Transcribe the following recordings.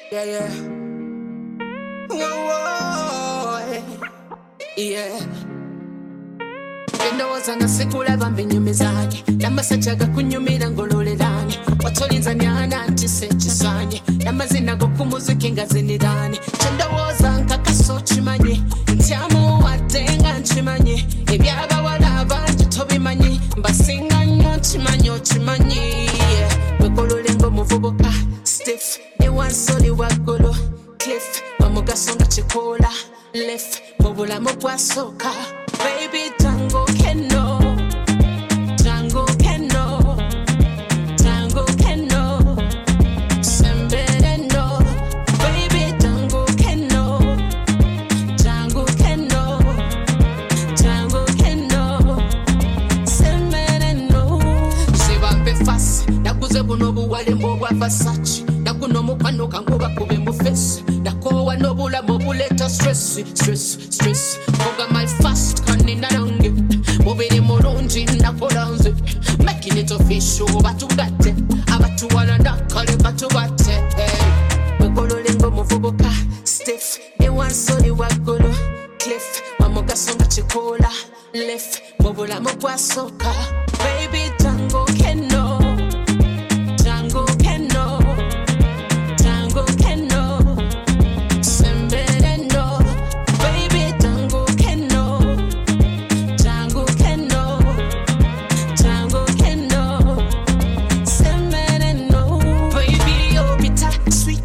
Yeah, yeah. Whoa, whoa, yeah. Ndowooza nga sikulaba mbinyumizanye n'amasajaga kunyumira ngololeranye watolinza nyana nti sekisanye n'amazina go ku muziki nga ziniranye kyendowooza nkakaso kimanye ntyamuwadde nga nkimanyi ebyabawala abangi tobimanyi mbasinga nnyo nkimanyi okimanyi wekolole ng'omuvubuka stiff ne wansoli waggulu cliff omugaso nga kikoola lef mu bulamu bwasooka baby tango keno tango keno tango keno sembere no baby tango keno tango keno tango keno sembere no sibambe fast nakuze buno buwale mbobwa Versace nakuno mukwano kangu bakube mu face nakowa nobulamu buleta stress Boga my fast kanina nange mubiri mulungi nakola nze making it official batugatte abatuwala nakale batubate wekolole ng'omuvubuka stiff ne wansoli waggulu cliff omugaso nga kikoola lef mu bulamu bwasooka baby tango keno tango keno tango keno sembere no baby tango keno tango keno tango keno sembere no baby oh bitter sweet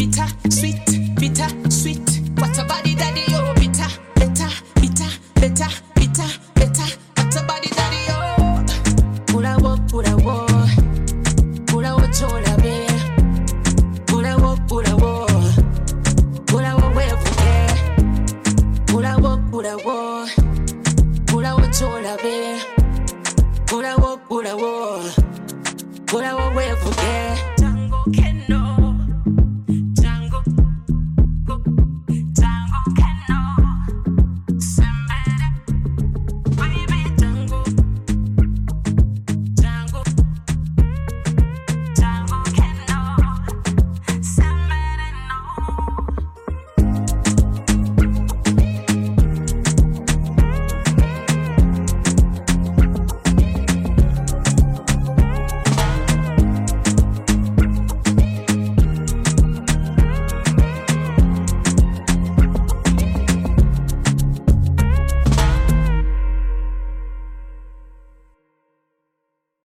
what a body daddy oh bitter what a body daddy oh purawo cholabe purawo wevuge purawo cholabe purawo wevuge tango